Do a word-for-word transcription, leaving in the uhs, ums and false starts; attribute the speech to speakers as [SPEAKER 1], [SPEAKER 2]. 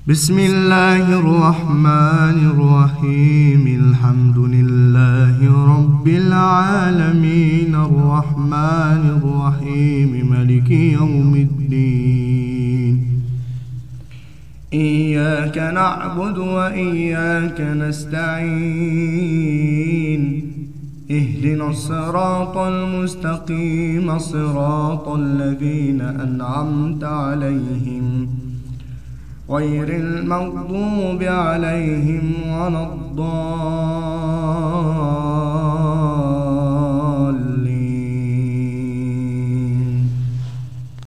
[SPEAKER 1] بسم الله الرحمن الرحيم الحمد لله رب العالمين الرحمن الرحيم مالك يوم الدين إياك نعبد وإياك نستعين اهدنا الصراط المستقيم صراط الذين أنعمت عليهم غير المغضوب عليهم ولا الضالين